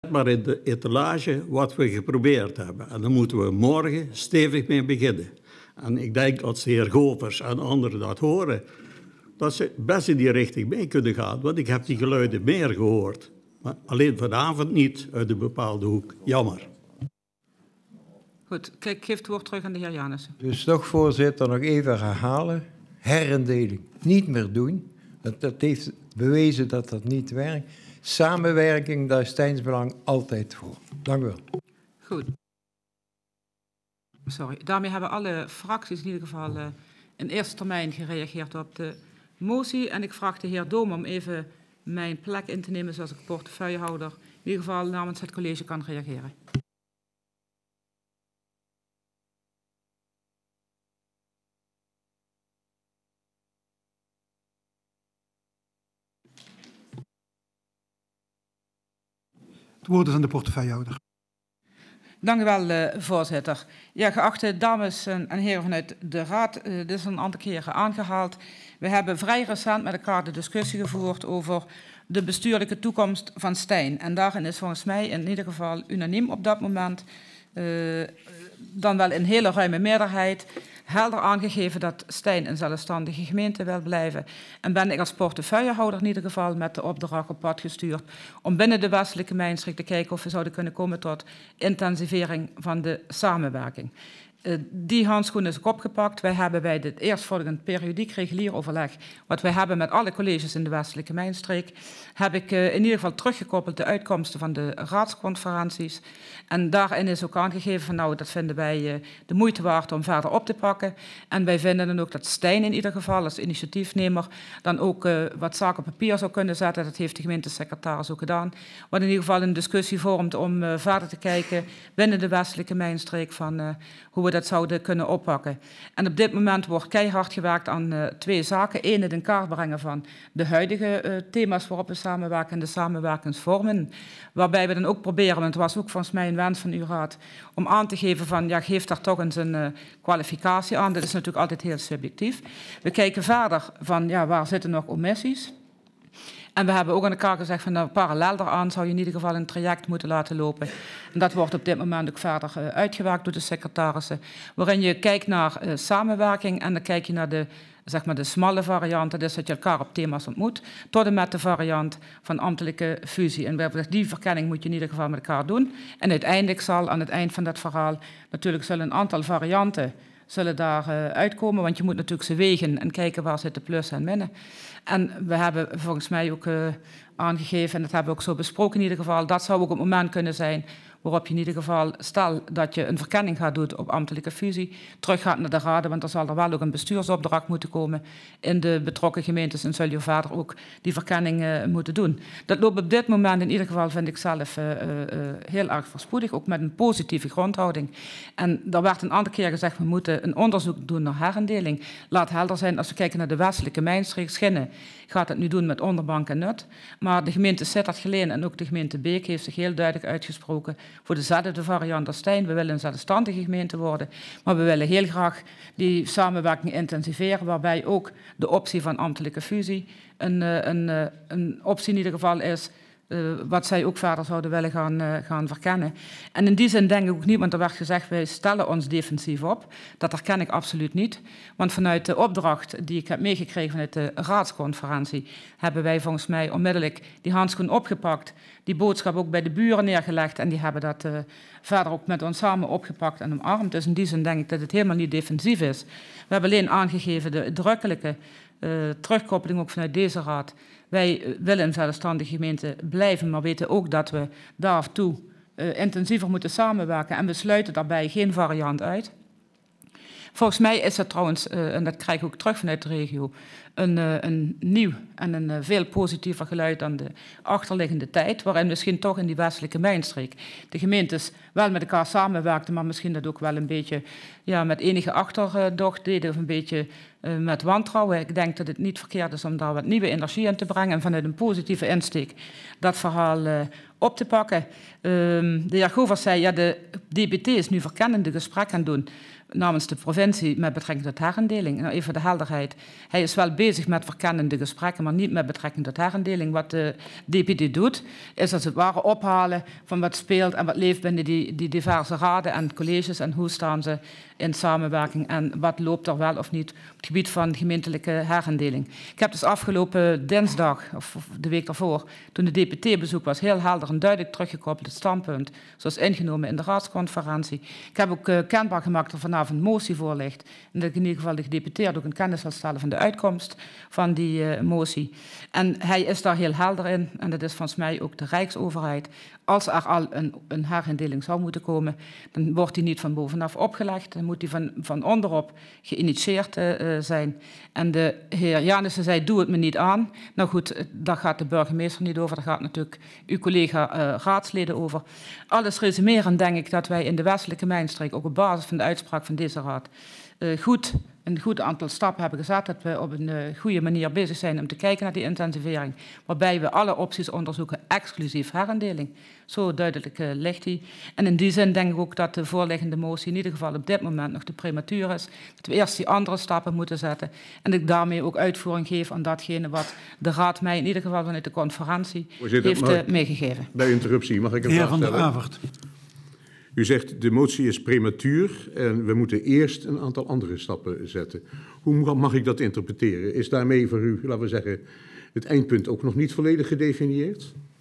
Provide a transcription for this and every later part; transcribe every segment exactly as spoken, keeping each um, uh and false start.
Maar in de etalage wat we geprobeerd hebben. En daar moeten we morgen stevig mee beginnen. En ik denk als de heer Govers en anderen dat horen, dat ze best in die richting mee kunnen gaan. Want ik heb die geluiden meer gehoord. Maar alleen vanavond niet uit een bepaalde hoek. Jammer. Goed, kijk, ik geef het woord terug aan de heer Janissen. Dus toch, voorzitter, nog even herhalen. Herindeling niet meer doen. Dat, dat heeft bewezen dat dat niet werkt. Samenwerking, daar is Stijns Belang altijd voor. Dank u wel. Goed. Sorry. Daarmee hebben alle fracties in ieder geval uh, in eerste termijn gereageerd op de motie. En ik vraag de heer Doom om even mijn plek in te nemen zoals ik portefeuillehouder in ieder geval namens het college kan reageren. Het woord is aan de portefeuillehouder. Dank u wel, uh, voorzitter. Ja, geachte dames en, en heren vanuit de Raad, uh, dit is een aantal keren aangehaald. We hebben vrij recent met elkaar de discussie gevoerd over de bestuurlijke toekomst van Stijn. En daarin is volgens mij in ieder geval unaniem op dat moment, uh, dan wel in hele ruime meerderheid, helder aangegeven dat Stijn een zelfstandige gemeente wil blijven. En ben ik als portefeuillehouder in ieder geval met de opdracht op pad gestuurd om binnen de westelijke mijnstreek te kijken of we zouden kunnen komen tot intensivering van de samenwerking. Uh, die handschoen is ook opgepakt. Wij hebben bij het eerstvolgend periodiek regulier overleg, wat wij hebben met alle colleges in de westelijke mijnstreek, heb ik uh, in ieder geval teruggekoppeld de uitkomsten van de raadsconferenties. En daarin is ook aangegeven van nou, dat vinden wij uh, de moeite waard om verder op te pakken. En wij vinden dan ook dat Stijn in ieder geval als initiatiefnemer dan ook uh, wat zaken op papier zou kunnen zetten. Dat heeft de gemeentesecretaris ook gedaan. Wat in ieder geval een discussie vormt om uh, verder te kijken binnen de westelijke mijnstreek van uh, hoe we dat zouden kunnen oppakken. En op dit moment wordt keihard gewerkt aan uh, twee zaken. Eén, het in kaart brengen van de huidige uh, thema's waarop we samenwerken en de samenwerkingsvormen. Waarbij we dan ook proberen, want het was ook volgens mij een wens van uw raad, om aan te geven van, ja, geef daar toch eens een uh, kwalificatie aan. Dat is natuurlijk altijd heel subjectief. We kijken verder van, ja, waar zitten nog omissies? En we hebben ook aan elkaar gezegd van nou, parallel daaraan zou je in ieder geval een traject moeten laten lopen. En dat wordt op dit moment ook verder uh, uitgewerkt door de secretarissen. Waarin je kijkt naar uh, samenwerking en dan kijk je naar de, zeg maar de smalle variant. Dat is dat je elkaar op thema's ontmoet. Tot en met de variant van ambtelijke fusie. En die verkenning moet je in ieder geval met elkaar doen. En uiteindelijk zal aan het eind van dat verhaal natuurlijk zullen een aantal varianten zullen daar uh, uitkomen, want je moet natuurlijk ze wegen en kijken waar zitten plussen en minnen. En we hebben volgens mij ook uh, aangegeven, en dat hebben we ook zo besproken in ieder geval, dat zou ook het moment kunnen zijn waarop je in ieder geval, stel dat je een verkenning gaat doen op ambtelijke fusie, terug gaat naar de raden, want er zal er wel ook een bestuursopdracht moeten komen in de betrokken gemeentes en zul je verder ook die verkenning uh, moeten doen. Dat loopt op dit moment in ieder geval, vind ik zelf, uh, uh, heel erg voorspoedig, ook met een positieve grondhouding. En er werd een aantal keer gezegd, we moeten een onderzoek doen naar herindeling. Laat helder zijn, als we kijken naar de westelijke mijnstreek, Schinnen gaat het nu doen met Onderbank en Nut. Maar de gemeente Sittard-Geleen en ook de gemeente Beek heeft zich heel duidelijk uitgesproken voor dezelfde variant als Stijn. We willen een zelfstandige gemeente worden, maar we willen heel graag die samenwerking intensiveren, waarbij ook de optie van ambtelijke fusie een, een, een optie in ieder geval is, Uh, wat zij ook verder zouden willen gaan, uh, gaan verkennen. En in die zin denk ik ook niet, want er werd gezegd, wij stellen ons defensief op. Dat herken ik absoluut niet. Want vanuit de opdracht die ik heb meegekregen vanuit de raadsconferentie, hebben wij volgens mij onmiddellijk die handschoen opgepakt, die boodschap ook bij de buren neergelegd en die hebben dat uh, verder ook met ons samen opgepakt en omarmd. Dus in die zin denk ik dat het helemaal niet defensief is. We hebben alleen aangegeven de drukkelijke uh, terugkoppeling ook vanuit deze raad. Wij willen een zelfstandige gemeente blijven, maar weten ook dat we daartoe uh, intensiever moeten samenwerken en we sluiten daarbij geen variant uit. Volgens mij is dat trouwens, uh, en dat krijg ik ook terug vanuit de regio, een, uh, een nieuw en een uh, veel positiever geluid dan de achterliggende tijd, waarin misschien toch in die westelijke mijnstreek de gemeentes wel met elkaar samenwerkten, maar misschien dat ook wel een beetje ja, met enige achterdocht deden of een beetje uh, met wantrouwen. Ik denk dat het niet verkeerd is om daar wat nieuwe energie in te brengen en vanuit een positieve insteek dat verhaal uh, op te pakken. Um, de heer Govers zei, ja, de D B T is nu verkennende gesprekken aan doen namens de provincie met betrekking tot herindeling. Nou, even de helderheid. Hij is wel bezig met verkennende gesprekken, maar niet met betrekking tot herindeling. Wat de D B T doet, is als het ware ophalen van wat speelt en wat leeft binnen die, die diverse raden en colleges en hoe staan ze in samenwerking en wat loopt er wel of niet op het gebied van gemeentelijke herindeling. Ik heb dus afgelopen dinsdag, of de week daarvoor, toen de D P T-bezoek was, heel helder en duidelijk teruggekoppeld het standpunt, zoals ingenomen in de raadsconferentie. Ik heb ook uh, kenbaar gemaakt dat er vanavond motie voor ligt en dat ik in ieder geval de gedeputeerde ook in kennis zal stellen van de uitkomst van die uh, motie. En hij is daar heel helder in en dat is volgens mij ook de Rijksoverheid. Als er al een, een herindeling zou moeten komen, dan wordt die niet van bovenaf opgelegd. Dan moet die van, van onderop geïnitieerd uh, zijn. En de heer Janissen zei, doe het me niet aan. Nou goed, daar gaat de burgemeester niet over. Daar gaat natuurlijk uw collega uh, raadsleden over. Alles resumerend denk ik dat wij in de westelijke mijnstreek, ook op basis van de uitspraak van deze raad, uh, goed, een goed aantal stappen hebben gezet. Dat we op een uh, goede manier bezig zijn om te kijken naar die intensivering. Waarbij we alle opties onderzoeken, exclusief herindeling. Zo duidelijk uh, ligt die. En in die zin denk ik ook dat de voorliggende motie in ieder geval op dit moment nog te prematuur is. Dat we eerst die andere stappen moeten zetten. En dat ik daarmee ook uitvoering geef aan datgene wat de Raad mij in ieder geval vanuit de conferentie Voorzitter, heeft uh, meegegeven. Bij interruptie mag ik een heer vraag stellen? Van der Avert. U zegt de motie is prematuur en we moeten eerst een aantal andere stappen zetten. Hoe mag ik dat interpreteren? Is daarmee voor u, laten we zeggen, het eindpunt ook nog niet volledig gedefinieerd?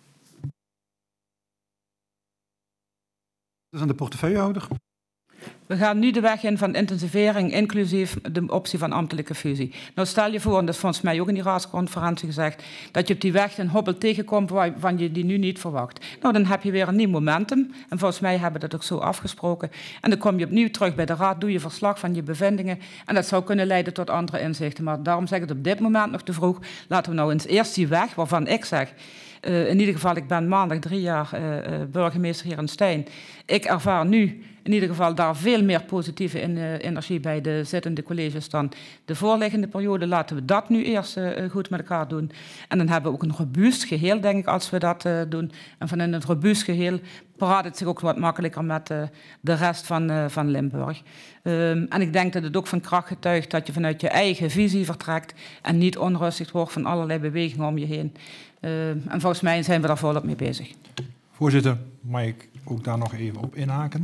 Dat is aan de portefeuillehouder. We gaan nu de weg in van intensivering, inclusief de optie van ambtelijke fusie. Nou stel je voor, en dat is volgens mij ook in die raadsconferentie gezegd, dat je op die weg een hobbel tegenkomt waarvan je die nu niet verwacht. Nou, dan heb je weer een nieuw momentum. En volgens mij hebben we dat ook zo afgesproken. En dan kom je opnieuw terug bij de raad, doe je verslag van je bevindingen. En dat zou kunnen leiden tot andere inzichten. Maar daarom zeg ik het op dit moment nog te vroeg. Laten we nou eens eerst die weg, waarvan ik zeg, Uh, in ieder geval, ik ben maandag drie jaar uh, uh, burgemeester hier in Stein. Ik ervaar nu in ieder geval daar veel meer positieve in, uh, energie bij de zittende colleges dan de voorliggende periode. Laten we dat nu eerst uh, goed met elkaar doen. En dan hebben we ook een robuust geheel, denk ik, als we dat uh, doen. En vanuit het robuust geheel praat het zich ook wat makkelijker met uh, de rest van, uh, van Limburg. Um, en ik denk dat het ook van kracht getuigt dat je vanuit je eigen visie vertrekt en niet onrustig wordt van allerlei bewegingen om je heen. Uh, en volgens mij zijn we daar volop mee bezig. Voorzitter, mag ik ook daar nog even op inhaken?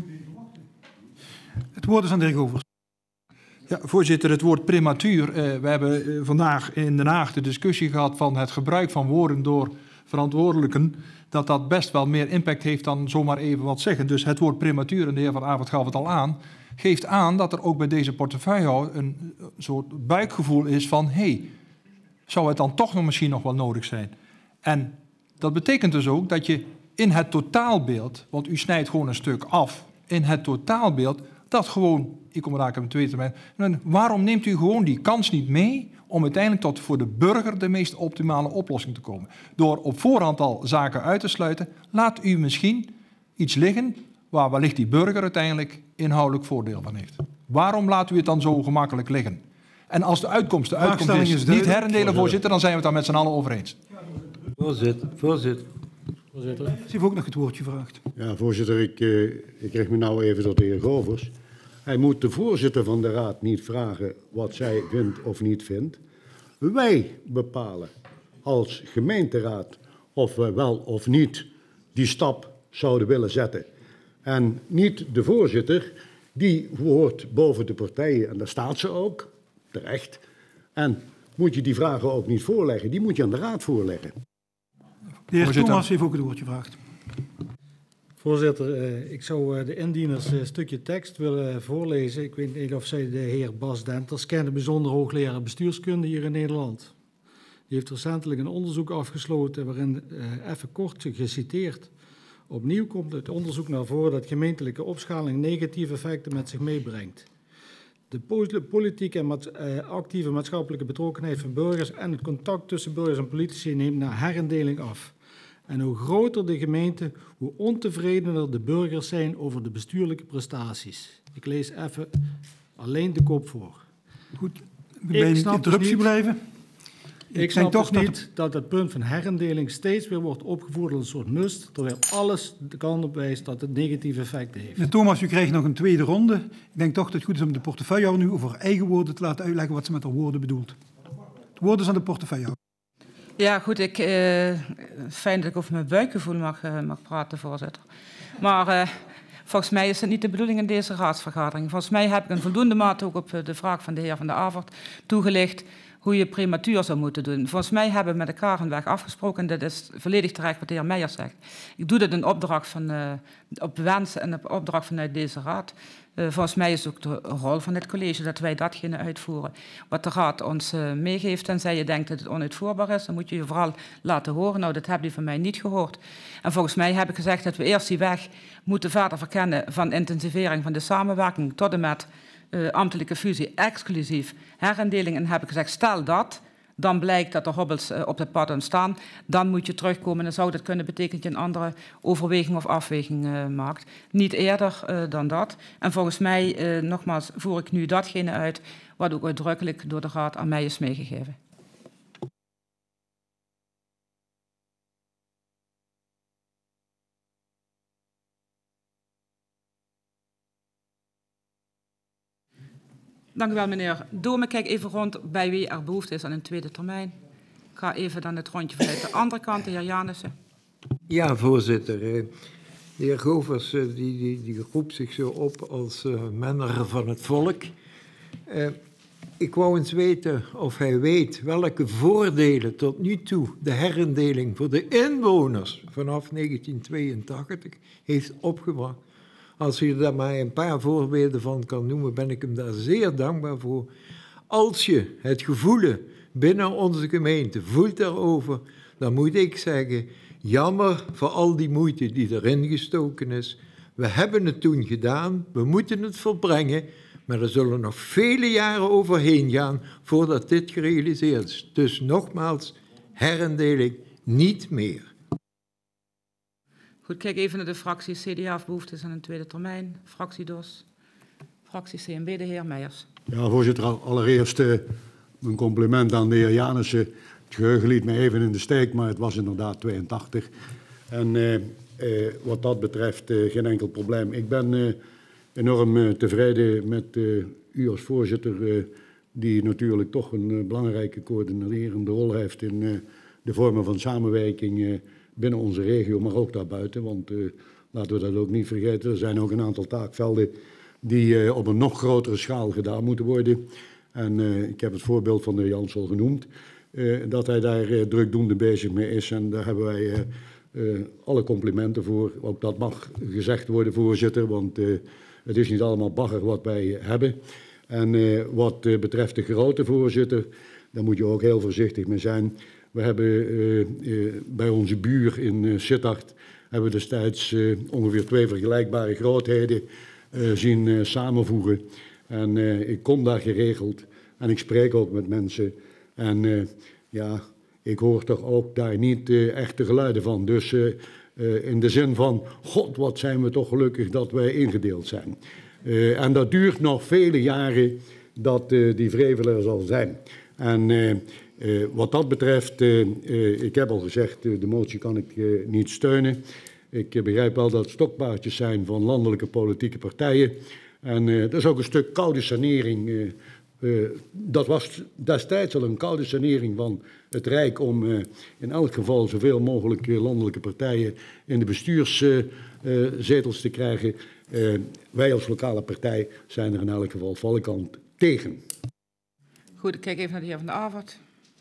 Het woord is aan de heer Govers. Ja, voorzitter, het woord prematuur. Uh, we hebben uh, vandaag in Den Haag de discussie gehad van het gebruik van woorden door verantwoordelijken, dat dat best wel meer impact heeft dan zomaar even wat zeggen. Dus het woord prematuur, en de heer Van Avert gaf het al aan, geeft aan dat er ook bij deze portefeuillehouder een soort buikgevoel is van, hé, hey, zou het dan toch nog misschien nog wel nodig zijn? En dat betekent dus ook dat je in het totaalbeeld, want u snijdt gewoon een stuk af, in het totaalbeeld, dat gewoon, ik kom daar op een tweede termijn, waarom neemt u gewoon die kans niet mee om uiteindelijk tot voor de burger de meest optimale oplossing te komen? Door op voorhand al zaken uit te sluiten, laat u misschien iets liggen waar wellicht die burger uiteindelijk inhoudelijk voordeel van heeft. Waarom laat u het dan zo gemakkelijk liggen? En als de uitkomst de uitkomst is, is niet herendelen, voorzitter, dan zijn we het daar met z'n allen over eens. Voorzitter, voorzitter. Ze heeft ook nog het woordje gevraagd. Ja, voorzitter, ik, uh, ik richt me nou even tot de heer Govers. Hij moet de voorzitter van de raad niet vragen wat zij vindt of niet vindt. Wij bepalen als gemeenteraad of we wel of niet die stap zouden willen zetten. En niet de voorzitter, die hoort boven de partijen en daar staat ze ook, terecht. En moet je die vragen ook niet voorleggen, die moet je aan de raad voorleggen. De heer Thomas heeft ook het woordje gevraagd. Voorzitter, uh, ik zou uh, de indieners een uh, stukje tekst willen voorlezen. Ik weet niet of zij de heer Bas Denters kennen, bijzonder hoogleraar bestuurskunde hier in Nederland. Die heeft recentelijk een onderzoek afgesloten waarin, uh, even kort geciteerd, opnieuw komt het onderzoek naar voren dat gemeentelijke opschaling negatieve effecten met zich meebrengt. De politieke en mat, uh, actieve maatschappelijke betrokkenheid van burgers en het contact tussen burgers en politici neemt na herindeling af. En hoe groter de gemeente, hoe ontevredener de burgers zijn over de bestuurlijke prestaties. Ik lees even alleen de kop voor. Goed. Bij een snap dus interruptie niet- blijven. Ik, Ik snap denk toch dus dat niet dat het punt van herindeling steeds weer wordt opgevoerd als een soort must, terwijl alles de kant op wijst dat het negatieve effecten heeft. Meneer Thomas, u krijgt nog een tweede ronde. Ik denk toch dat het goed is om de portefeuillehouder nu over eigen woorden te laten uitleggen wat ze met haar woorden bedoelt. Het woord is aan de portefeuillehouder. Ja, goed, ik, eh, fijn dat ik over mijn buikgevoel mag, uh, mag praten, voorzitter. Maar uh, volgens mij is het niet de bedoeling in deze raadsvergadering. Volgens mij heb ik in voldoende mate ook op de vraag van de heer Van der Avert toegelicht hoe je prematuur zou moeten doen. Volgens mij hebben we met elkaar een weg afgesproken, en dat is volledig terecht wat de heer Meijers zegt. Ik doe dit in opdracht van, uh, op wens en op opdracht vanuit deze raad. Uh, volgens mij is ook de rol van dit college dat wij datgene uitvoeren wat de raad ons uh, meegeeft. Tenzij je denkt dat het onuitvoerbaar is, dan moet je je vooral laten horen. Nou, dat heb je van mij niet gehoord. En volgens mij heb ik gezegd dat we eerst die weg moeten verder verkennen van intensivering van de samenwerking tot en met uh, ambtelijke fusie, exclusief herindeling. En heb ik gezegd, stel dat, dan blijkt dat er hobbels uh, op het pad ontstaan, dan moet je terugkomen. En dan zou dat kunnen betekenen dat je een andere overweging of afweging uh, maakt. Niet eerder uh, dan dat. En volgens mij, uh, nogmaals, voer ik nu datgene uit wat ook uitdrukkelijk door de raad aan mij is meegegeven. Dank u wel, meneer Dome. Kijk even rond bij wie er behoefte is aan een tweede termijn. Ik ga even dan het rondje vanuit de andere kant, de heer Janissen. Ja, voorzitter. De heer Govers die, die, die roept zich zo op als uh, menner van het volk. Uh, ik wou eens weten of hij weet welke voordelen tot nu toe de herindeling voor de inwoners vanaf negentien tweeëntachtig heeft opgebracht. Als u daar maar een paar voorbeelden van kan noemen, ben ik hem daar zeer dankbaar voor. Als je het gevoel binnen onze gemeente voelt daarover, dan moet ik zeggen, jammer voor al die moeite die erin gestoken is. We hebben het toen gedaan, we moeten het volbrengen, maar er zullen nog vele jaren overheen gaan voordat dit gerealiseerd is. Dus nogmaals, herindeling niet meer. Goed, kijk even naar de fractie C D A of behoefte is aan een tweede termijn. Fractie D O S, fractie C N B, de heer Meijers. Ja, voorzitter, allereerst uh, een compliment aan de heer Janissen. Het geheugen liet me even in de steek, maar het was inderdaad tweeëntachtig. En uh, uh, wat dat betreft uh, geen enkel probleem. Ik ben uh, enorm uh, tevreden met uh, u als voorzitter, uh, die natuurlijk toch een uh, belangrijke coördinerende rol heeft in uh, de vormen van samenwerking uh, binnen onze regio, maar ook daarbuiten. Want uh, laten we dat ook niet vergeten, er zijn ook een aantal taakvelden die uh, op een nog grotere schaal gedaan moeten worden. En uh, ik heb het voorbeeld van de heer Jans al genoemd, uh, dat hij daar uh, drukdoende bezig mee is. En daar hebben wij uh, uh, alle complimenten voor. Ook dat mag gezegd worden, voorzitter, want uh, het is niet allemaal bagger wat wij hebben. En uh, wat uh, betreft de grootte, voorzitter, daar moet je ook heel voorzichtig mee zijn. We hebben uh, uh, bij onze buur in uh, Sittard hebben we destijds uh, ongeveer twee vergelijkbare grootheden uh, zien uh, samenvoegen. En uh, ik kom daar geregeld en ik spreek ook met mensen. En uh, ja, ik hoor toch ook daar niet uh, echte geluiden van. Dus uh, uh, in de zin van, god, wat zijn we toch gelukkig dat wij ingedeeld zijn. Uh, en dat duurt nog vele jaren dat uh, die vrevel er zal zijn. En uh, uh, wat dat betreft, uh, uh, ik heb al gezegd, uh, de motie kan ik uh, niet steunen. Ik uh, begrijp wel dat het stokpaardjes zijn van landelijke politieke partijen. En uh, dat is ook een stuk koude sanering. Uh, uh, dat was destijds al een koude sanering van het Rijk om uh, in elk geval zoveel mogelijk uh, landelijke partijen in de bestuurszetels uh, uh, te krijgen. Uh, wij als lokale partij zijn er in elk geval vallekant tegen. Goed, ik kijk even naar de heer Van der Avert.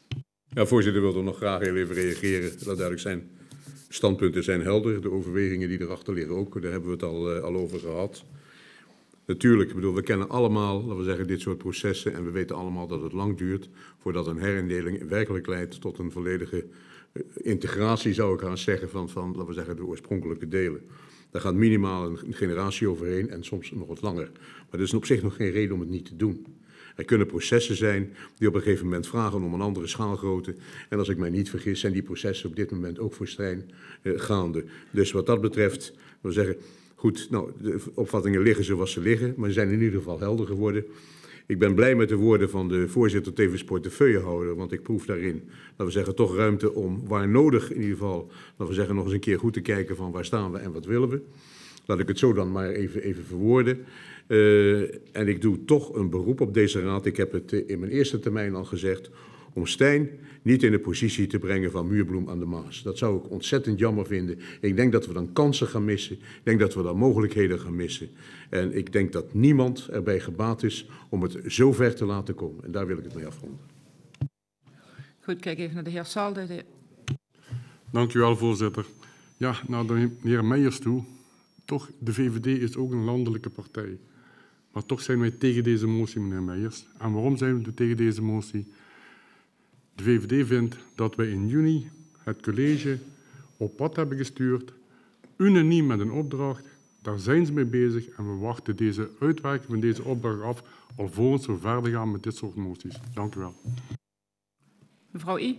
Ja, voorzitter, wil er nog graag heel even reageren. Laat duidelijk zijn, standpunten zijn helder. De overwegingen die erachter liggen ook, daar hebben we het al, uh, al over gehad. Natuurlijk, ik bedoel, we kennen allemaal, laten we zeggen, dit soort processen en we weten allemaal dat het lang duurt voordat een herindeling werkelijk leidt tot een volledige uh, integratie, zou ik gaan zeggen, van, van, laten we zeggen, de oorspronkelijke delen. Daar gaat minimaal een generatie overheen en soms nog wat langer. Maar dat is op zich nog geen reden om het niet te doen. Er kunnen processen zijn die op een gegeven moment vragen om een andere schaalgrootte. En als ik mij niet vergis, zijn die processen op dit moment ook voor Stijn uh, gaande. Dus wat dat betreft, wil zeggen, goed, nou, de opvattingen liggen zoals ze liggen, maar ze zijn in ieder geval helder geworden. Ik ben blij met de woorden van de voorzitter tevens portefeuillehouder, want ik proef daarin, laten we zeggen, toch ruimte om waar nodig in ieder geval, laten we zeggen, nog eens een keer goed te kijken van waar staan we en wat willen we. Laat ik het zo dan maar even, even verwoorden. Uh, en ik doe toch een beroep op deze raad, ik heb het in mijn eerste termijn al gezegd, om Stijn niet in de positie te brengen van Muurbloem aan de Maas. Dat zou ik ontzettend jammer vinden. Ik denk dat we dan kansen gaan missen. Ik denk dat we dan mogelijkheden gaan missen. En ik denk dat niemand erbij gebaat is om het zo ver te laten komen. En daar wil ik het mee afronden. Goed, kijk even naar de heer Salde. De... Dank u wel, voorzitter. Ja, naar de heer Meijers toe. Toch, de V V D is ook een landelijke partij. Maar toch zijn wij tegen deze motie, meneer Meijers. En waarom zijn we tegen deze motie? De V V D vindt dat wij in juni het college op pad hebben gestuurd, unaniem met een opdracht. Daar zijn ze mee bezig en we wachten deze uitwerking van deze opdracht af, alvorens we verder gaan met dit soort moties. Dank u wel. Mevrouw I.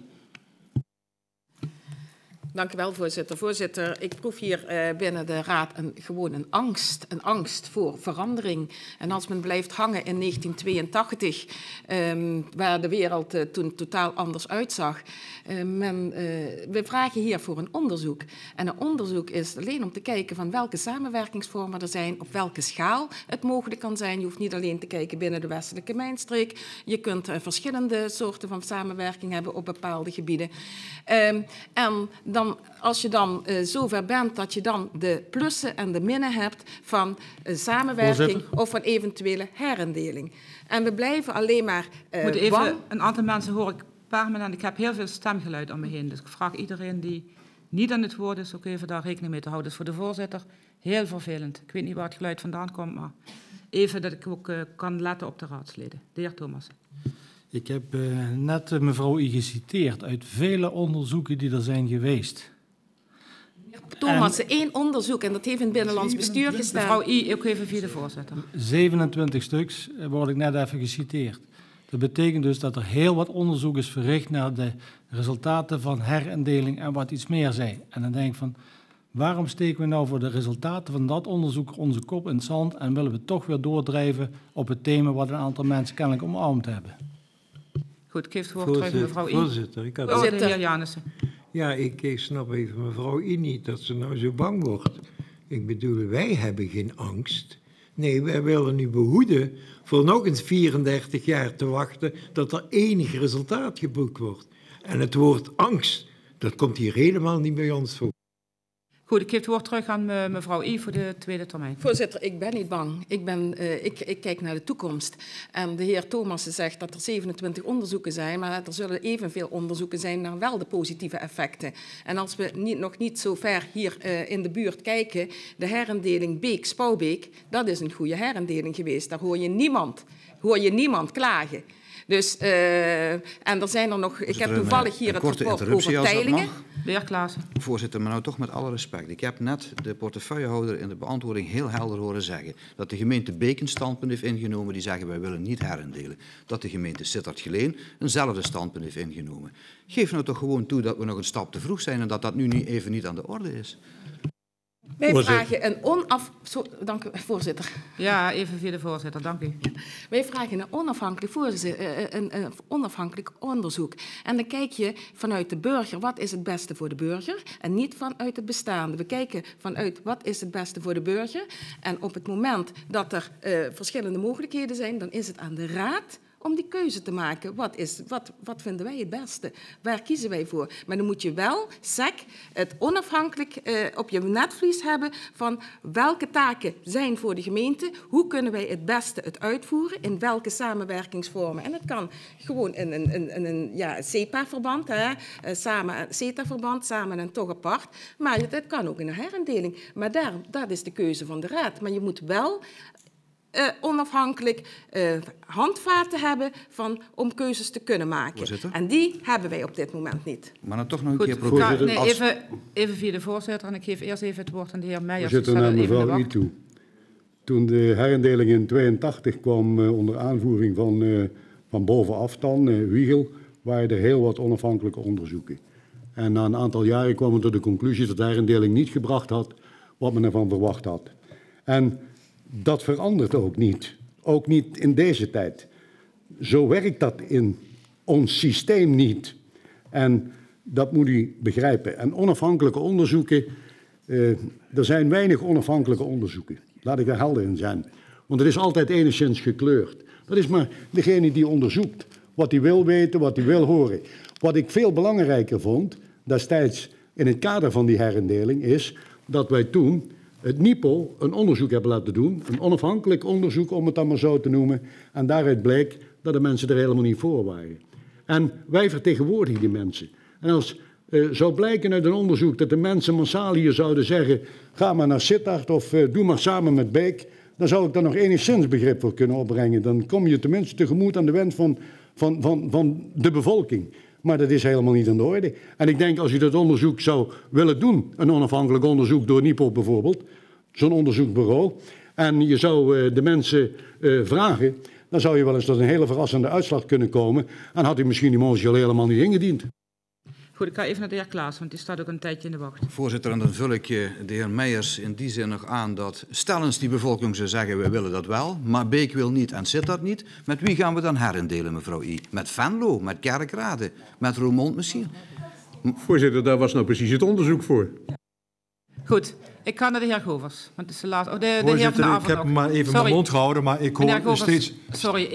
Dank u wel, voorzitter. Voorzitter, ik proef hier uh, binnen de Raad een, gewoon een angst. Een angst voor verandering. En als men blijft hangen in negentien tweeëntachtig, um, waar de wereld uh, toen totaal anders uitzag. Uh, men, uh, we vragen hier voor een onderzoek. En een onderzoek is alleen om te kijken van welke samenwerkingsvormen er zijn, op welke schaal het mogelijk kan zijn. Je hoeft niet alleen te kijken binnen de westelijke mijnstreek. Je kunt uh, verschillende soorten van samenwerking hebben op bepaalde gebieden. Um, en dan als je dan uh, zover bent dat je dan de plussen en de minnen hebt van uh, samenwerking Voorzitter. Of van eventuele herindeling. En we blijven alleen maar... Uh, Moet even, een aantal mensen hoor ik permanent. Ik heb heel veel stemgeluid om me heen. Dus ik vraag iedereen die niet aan het woord is ook even daar rekening mee te houden. Dus voor de voorzitter heel vervelend. Ik weet niet waar het geluid vandaan komt, maar even dat ik ook uh, kan letten op de raadsleden. De heer Thomas. Ik heb uh, net uh, mevrouw I geciteerd uit vele onderzoeken die er zijn geweest. Thomas, en, één onderzoek en dat heeft in het Binnenlands Bestuur gestaan. Mevrouw I, ook even via de voorzitter. zevenentwintig stuks uh, word ik net even geciteerd. Dat betekent dus dat er heel wat onderzoek is verricht naar de resultaten van herindeling en wat iets meer zijn. En dan denk ik van, waarom steken we nou voor de resultaten van dat onderzoek onze kop in het zand en willen we toch weer doordrijven op het thema wat een aantal mensen kennelijk omarmd hebben? Goed, ik geef het woord terug aan mevrouw I. Voorzitter, ik had... Oh, de heer Janissen. Ja, ik, ik snap even mevrouw I niet dat ze nou zo bang wordt. Ik bedoel, wij hebben geen angst. Nee, wij willen nu behoeden voor nog eens vierendertig jaar te wachten dat er enig resultaat geboekt wordt. En het woord angst, dat komt hier helemaal niet bij ons voor. Goed, ik geef het woord terug aan me, mevrouw I voor de tweede termijn. Voorzitter, ik ben niet bang. Ik, ben, uh, ik, ik kijk naar de toekomst. En de heer Thomassen zegt dat er zevenentwintig onderzoeken zijn, maar er zullen evenveel onderzoeken zijn naar wel de positieve effecten. En als we niet, nog niet zo ver hier uh, in de buurt kijken, de herindeling Beek-Spouwbeek, dat is een goede herindeling geweest. Daar hoor je niemand, hoor je niemand klagen. Dus, uh, en er zijn er nog, ik heb toevallig hier het rapport over Teylingen. De heer Klaassen. Voorzitter, maar nou toch met alle respect. Ik heb net de portefeuillehouder in de beantwoording heel helder horen zeggen dat de gemeente Beek een standpunt heeft ingenomen die zeggen wij willen niet herindelen. Dat de gemeente Sittard-Geleen eenzelfde standpunt heeft ingenomen. Geef nou toch gewoon toe dat we nog een stap te vroeg zijn en dat dat nu niet even niet aan de orde is. Wij vragen een onaf... Zo, dank u, voorzitter. Ja, even via de voorzitter, dank u. Wij vragen een onafhankelijk, voorzitter, een, een onafhankelijk onderzoek. En dan kijk je vanuit de burger, wat is het beste voor de burger? En niet vanuit het bestaande. We kijken vanuit, wat is het beste voor de burger? En op het moment dat er uh, verschillende mogelijkheden zijn, dan is het aan de raad om die keuze te maken. Wat, is, wat, wat vinden wij het beste? Waar kiezen wij voor? Maar dan moet je wel, S E C, het onafhankelijk uh, op je netvlies hebben van welke taken zijn voor de gemeente, hoe kunnen wij het beste het uitvoeren, in welke samenwerkingsvormen. En het kan gewoon in een, in, in een ja, C E P A-verband, hè, samen, C E T A-verband, samen en toch apart. Maar het, het kan ook in een herindeling. Maar daar, dat is de keuze van de raad. Maar je moet wel Uh, onafhankelijk uh, handvaten hebben van, om keuzes te kunnen maken. Voorzitter? En die hebben wij op dit moment niet. Maar dan toch nog een Goed, keer proberen. nee, als... even, even via de voorzitter en ik geef eerst even het woord aan de heer Meijers. Voorzitter, naar mevrouw I toe. Toen de herindeling in tweeëntachtig kwam uh, onder aanvoering van, uh, van bovenaf dan, uh, Wiegel, waren er heel wat onafhankelijke onderzoeken. En na een aantal jaren kwam men tot de conclusie dat de herindeling niet gebracht had wat men ervan verwacht had. En dat verandert ook niet. Ook niet in deze tijd. zo werkt dat in ons systeem niet. En dat moet u begrijpen. En onafhankelijke onderzoeken, uh, er zijn weinig onafhankelijke onderzoeken. Laat ik daar helder in zijn. Want het is altijd enigszins gekleurd. Dat is maar degene die onderzoekt. Wat hij wil weten, wat hij wil horen. Wat ik veel belangrijker vond, destijds in het kader van die herindeling, is dat wij toen het N I P O een onderzoek hebben laten doen. Een onafhankelijk onderzoek, om het dan maar zo te noemen. En daaruit bleek dat de mensen er helemaal niet voor waren. En wij vertegenwoordigen die mensen. En als uh, zou blijken uit een onderzoek dat de mensen massaal hier zouden zeggen, ga maar naar Sittard of uh, doe maar samen met Beek, dan zou ik daar nog enigszins begrip voor kunnen opbrengen. Dan kom je tenminste tegemoet aan de wens van, van, van, van de bevolking. Maar dat is helemaal niet aan de orde. En ik denk als u dat onderzoek zou willen doen, een onafhankelijk onderzoek door N I P O bijvoorbeeld, zo'n onderzoeksbureau, en je zou uh, de mensen uh, vragen, dan zou je wel eens tot een hele verrassende uitslag kunnen komen. En had u misschien die motie al helemaal niet ingediend. Goed, ik ga even naar de heer Klaas, want die staat ook een tijdje in de wacht. Voorzitter, en dan vul ik de heer Meijers in die zin nog aan dat stelens die bevolking zou zeggen, we willen dat wel, maar Beek wil niet en Sittard niet. Met wie gaan we dan herindelen, mevrouw I? Met Venlo, met Kerkrade, met Roermond misschien? Voorzitter, daar was nou precies het onderzoek voor. Goed, ik ga naar de heer Govers. Want het is de laatste. Oh, de, de heer Voorzitter, van de ik heb Avernog. maar even Sorry. mijn mond gehouden, maar ik Meneer hoor Govers, steeds... Sorry.